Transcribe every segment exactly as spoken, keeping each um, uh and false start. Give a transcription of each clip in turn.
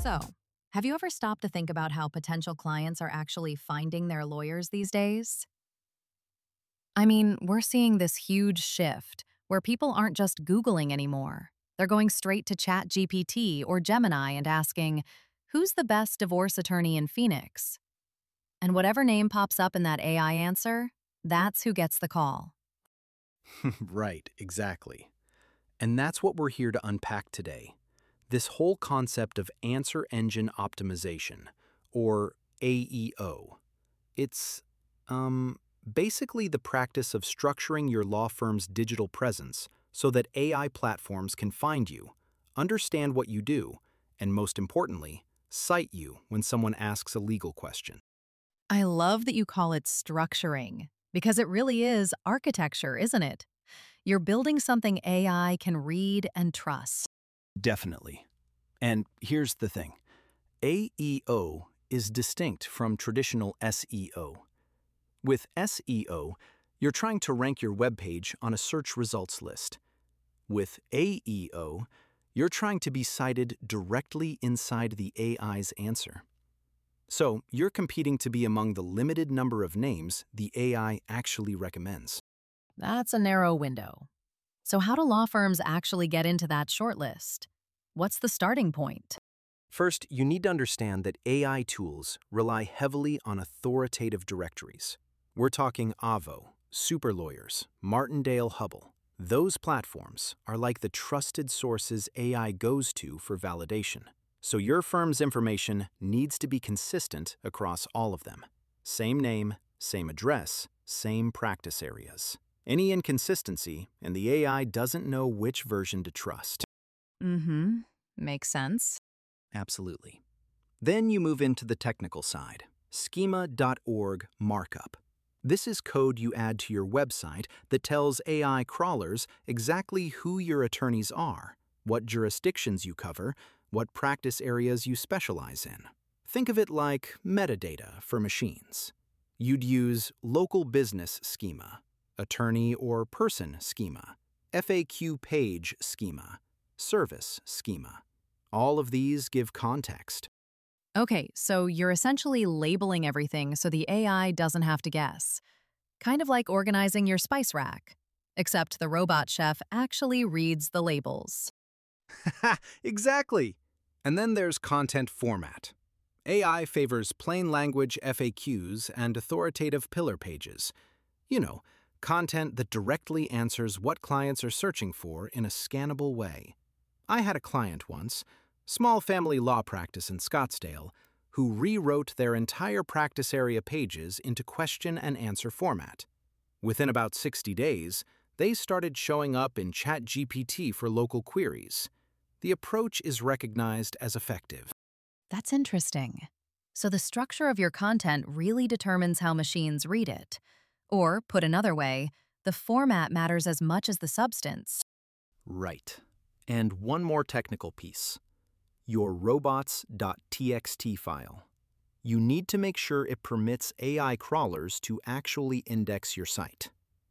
So, have you ever stopped to think about how potential clients are actually finding their lawyers these days? I mean, we're seeing this huge shift where people aren't just Googling anymore. They're going straight to ChatGPT or Gemini and asking, who's the best divorce attorney in Phoenix? And whatever name pops up in that A I answer, that's who gets the call. Right, exactly. And that's what we're here to unpack today. This whole concept of answer engine optimization, or A E O. It's, um, basically the practice of structuring your law firm's digital presence so that A I platforms can find you, understand what you do, and most importantly, cite you when someone asks a legal question. I love that you call it structuring, because it really is architecture, isn't it? You're building something A I can read and trust. Definitely. And here's the thing. A E O is distinct from traditional S E O. With S E O, you're trying to rank your web page on a search results list. With A E O, you're trying to be cited directly inside the A I's answer. So you're competing to be among the limited number of names the A I actually recommends. That's a narrow window. So how do law firms actually get into that shortlist? What's the starting point? First, you need to understand that A I tools rely heavily on authoritative directories. We're talking Avvo, Superlawyers, Martindale Hubbell. Those platforms are like the trusted sources A I goes to for validation. So your firm's information needs to be consistent across all of them. Same name, same address, same practice areas. Any inconsistency, and the A I doesn't know which version to trust. Mm-hmm. Makes sense. Absolutely. Then you move into the technical side, schema dot org markup. This is code you add to your website that tells A I crawlers exactly who your attorneys are, what jurisdictions you cover, what practice areas you specialize in. Think of it like metadata for machines. You'd use local business schema, attorney or person schema, F A Q page schema, service schema. All of these give context. Okay, so you're essentially labeling everything so the A I doesn't have to guess. Kind of like organizing your spice rack. Except the robot chef actually reads the labels. Exactly. And then there's content format. A I favors plain language F A Qs and authoritative pillar pages. You know, content that directly answers what clients are searching for in a scannable way. I had a client once, small family law practice in Scottsdale, who rewrote their entire practice area pages into question and answer format. Within about sixty days, they started showing up in ChatGPT for local queries. The approach is recognized as effective. That's interesting. So the structure of your content really determines how machines read it. Or, put another way, the format matters as much as the substance. Right. And one more technical piece. Your robots dot T X T file. You need to make sure it permits A I crawlers to actually index your site.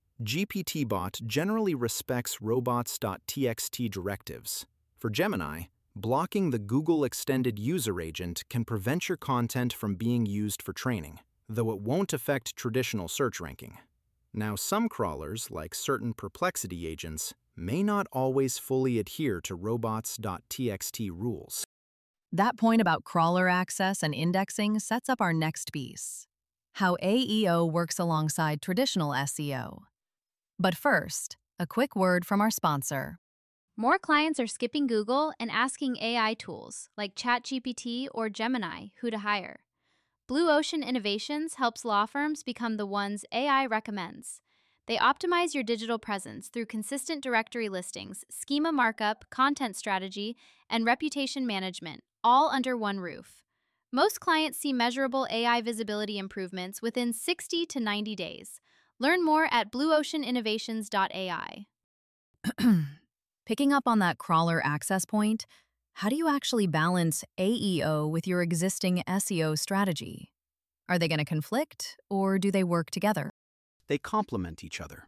GPTBot generally respects robots dot T X T directives. For Gemini, blocking the Google Extended User Agent can prevent your content from being used for training, though it won't affect traditional search ranking. Now, some crawlers, like certain Perplexity agents, may not always fully adhere to robots dot T X T rules. That point about crawler access and indexing sets up our next piece, how A E O works alongside traditional S E O. But first, a quick word from our sponsor. More clients are skipping Google and asking A I tools like ChatGPT or Gemini who to hire. Blue Ocean Innovations helps law firms become the ones A I recommends. They optimize your digital presence through consistent directory listings, schema markup, content strategy, and reputation management, all under one roof. Most clients see measurable A I visibility improvements within sixty to ninety days. Learn more at blue ocean innovations dot A I. Picking up on that crawler access point, how do you actually balance A E O with your existing S E O strategy? Are they going to conflict, or do they work together? They complement each other.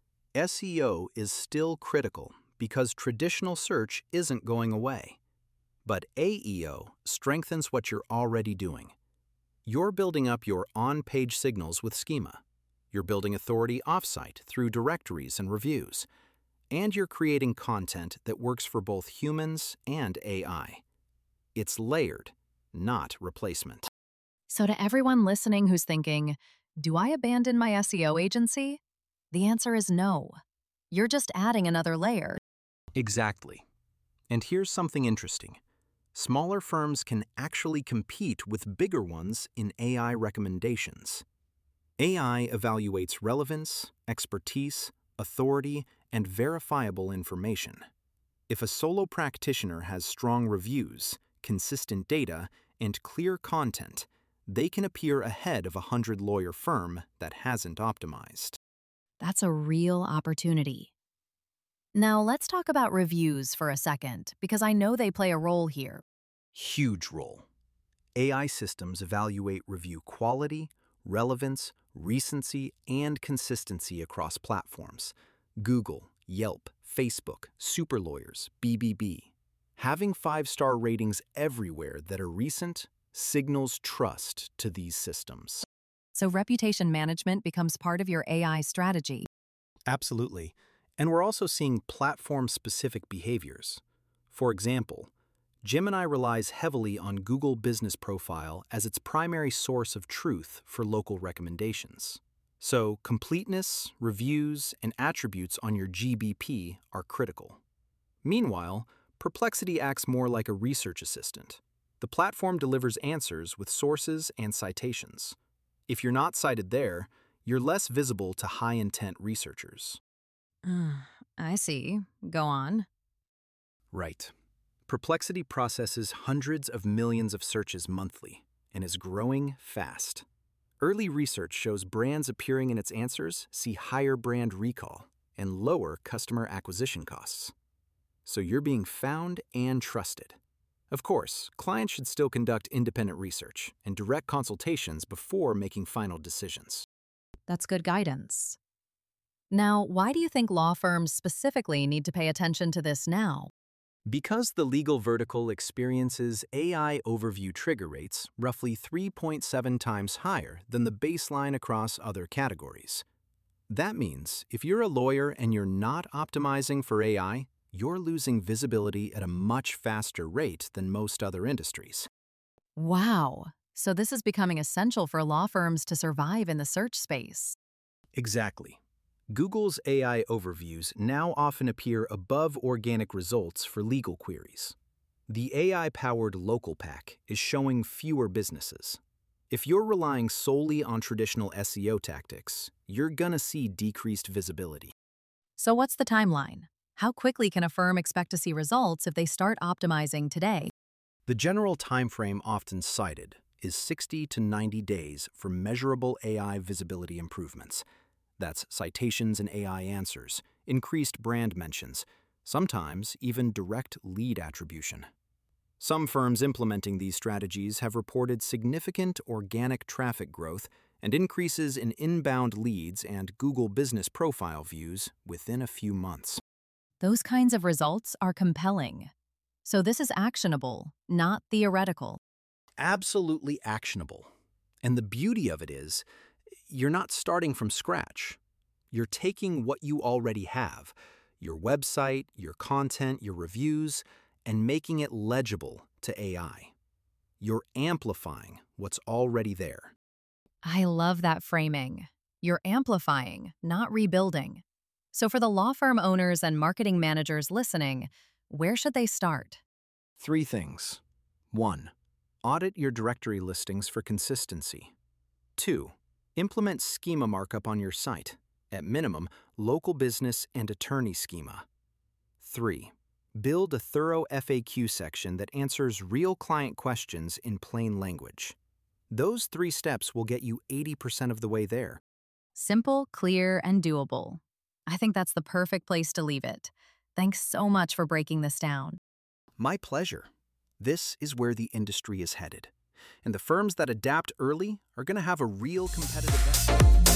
S E O is still critical because traditional search isn't going away. But A E O strengthens what you're already doing. You're building up your on-page signals with Schema. You're building authority offsite through directories and reviews. And you're creating content that works for both humans and A I. It's layered, not replacement. So to everyone listening who's thinking, do I abandon my S E O agency? The answer is no. You're just adding another layer. Exactly. And here's something interesting. Smaller firms can actually compete with bigger ones in A I recommendations. A I evaluates relevance, expertise, authority, and verifiable information. If a solo practitioner has strong reviews, consistent data, and clear content, they can appear ahead of a hundred-lawyer firm that hasn't optimized. That's a real opportunity. Now let's talk about reviews for a second, because I know they play a role here. Huge role. A I systems evaluate review quality, relevance, recency, and consistency across platforms. Google, Yelp, Facebook, Superlawyers, B B B. Having five-star ratings everywhere that are recent signals trust to these systems. So reputation management becomes part of your A I strategy. Absolutely. And we're also seeing platform-specific behaviors. For example, Gemini relies heavily on Google Business Profile as its primary source of truth for local recommendations. So completeness, reviews, and attributes on your G B P are critical. Meanwhile, Perplexity acts more like a research assistant. The platform delivers answers with sources and citations. If you're not cited there, you're less visible to high-intent researchers. I see. Go on. Right. Perplexity processes hundreds of millions of searches monthly and is growing fast. Early research shows brands appearing in its answers see higher brand recall and lower customer acquisition costs. So you're being found and trusted. Of course, clients should still conduct independent research and direct consultations before making final decisions. That's good guidance. Now, why do you think law firms specifically need to pay attention to this now? Because the legal vertical experiences A I overview trigger rates roughly three point seven times higher than the baseline across other categories. That means if you're a lawyer and you're not optimizing for A I, you're losing visibility at a much faster rate than most other industries. Wow. So this is becoming essential for law firms to survive in the search space. Exactly. Google's A I overviews now often appear above organic results for legal queries. The A I-powered Local Pack is showing fewer businesses. If you're relying solely on traditional S E O tactics, you're gonna see decreased visibility. So what's the timeline? How quickly can a firm expect to see results if they start optimizing today? The general timeframe often cited is sixty to ninety days for measurable A I visibility improvements. That's citations and A I answers, increased brand mentions, sometimes even direct lead attribution. Some firms implementing these strategies have reported significant organic traffic growth and increases in inbound leads and Google Business Profile views within a few months. Those kinds of results are compelling. So this is actionable, not theoretical. Absolutely actionable. And the beauty of it is, you're not starting from scratch. You're taking what you already have, your website, your content, your reviews, and making it legible to A I. You're amplifying what's already there. I love that framing. You're amplifying, not rebuilding. So for the law firm owners and marketing managers listening, where should they start? Three things. One, audit your directory listings for consistency. Two, implement schema markup on your site. At minimum, local business and attorney schema. Three, build a thorough F A Q section that answers real client questions in plain language. Those three steps will get you eighty percent of the way there. Simple, clear, and doable. I think that's the perfect place to leave it. Thanks so much for breaking this down. My pleasure. This is where the industry is headed. And the firms that adapt early are going to have a real competitive edge.